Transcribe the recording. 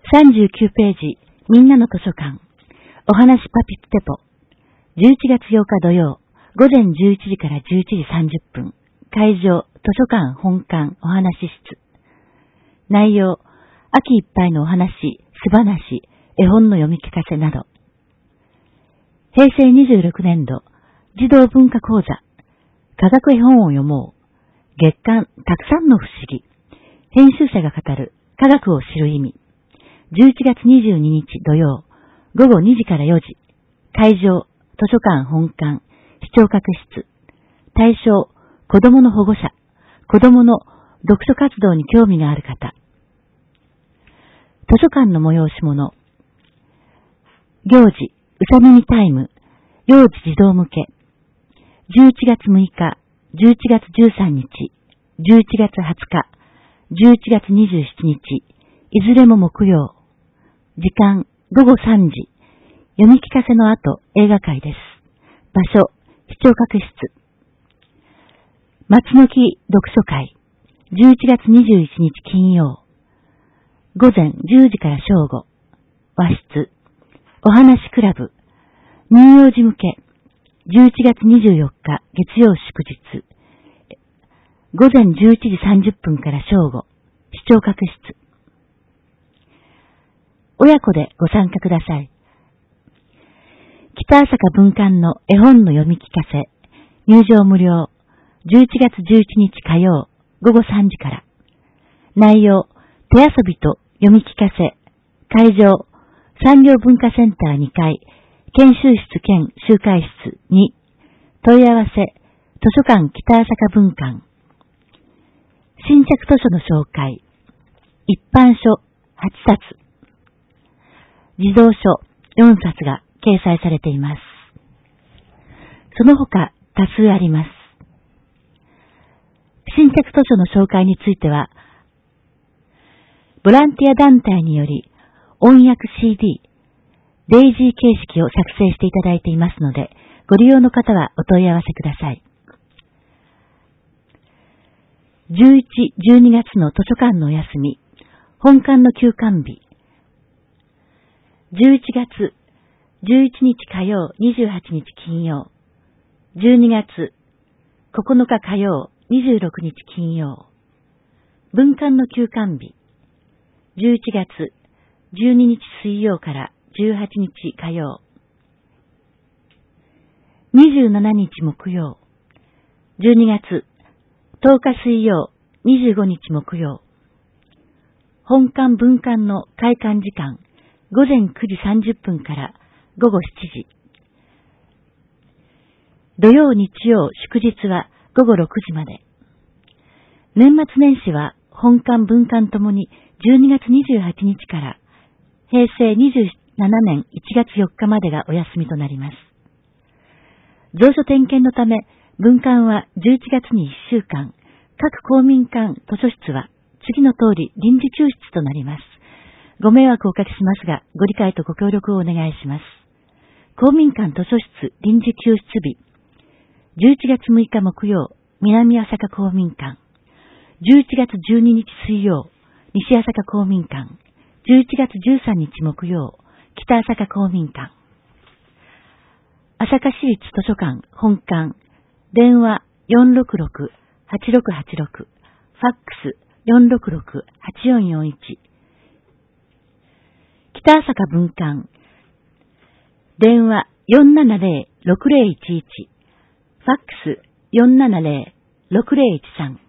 39ページ、みんなの図書館。お話パピプテポ。11月8日土曜、午前11時から11時30分。会場、図書館本館お話室。内容、秋いっぱいのお話、素話、絵本の読み聞かせなど。平成26年度、児童文化講座、科学絵本を読もう。月刊、たくさんの不思議。編集者が語る、科学を知る意味。11月22日土曜、午後2時から4時。会場、図書館本館、視聴覚室。対象、子供の保護者、子供の読書活動に興味がある方。図書館の催し物。行事、うさみみタイム、幼児児童向け。11月6日、11月13日、11月20日、11月27日、いずれも木曜。時間、午後3時。読み聞かせの後、映画会です。場所、視聴覚室。松の木読書会。11月21日金曜。午前10時から正午。和室。お話クラブ。乳幼児向け。11月24日月曜祝日。午前11時30分から正午。視聴覚室。親子でご参加ください。北朝霞文館の絵本の読み聞かせ。入場無料。11月11日火曜午後3時から。内容、手遊びと読み聞かせ。会場、産業文化センター2階、研修室兼集会室2。問い合わせ、図書館北朝霞文館。新着図書の紹介。一般書8冊。児童書4冊が掲載されています。その他多数あります。新着図書の紹介については、ボランティア団体により音訳 CD、デイジー形式を作成していただいていますので、ご利用の方はお問い合わせください。11、12月の図書館のお休み、本館の休館日。11月11日火曜28日金曜。12月9日火曜26日金曜。文館の休館日。11月12日水曜から18日火曜。27日木曜。12月10日水曜25日木曜。本館文館の開館時間、午前9時30分から午後7時。土曜日曜祝日は午後6時まで。年末年始は本館文館ともに12月28日から平成27年1月4日までがお休みとなります。蔵書点検のため文館は11月に1週間、各公民館図書室は次の通り臨時休室となります。ご迷惑をおかけしますが、ご理解とご協力をお願いします。公民館図書室臨時休室日。11月6日木曜、南朝霞公民館。11月12日水曜、西朝霞公民館。11月13日木曜、北朝霞公民館。朝霞市立図書館本館。電話466-8686。ファックス466-8441。北朝霞文館。電話470-6011。ファックス470-6013。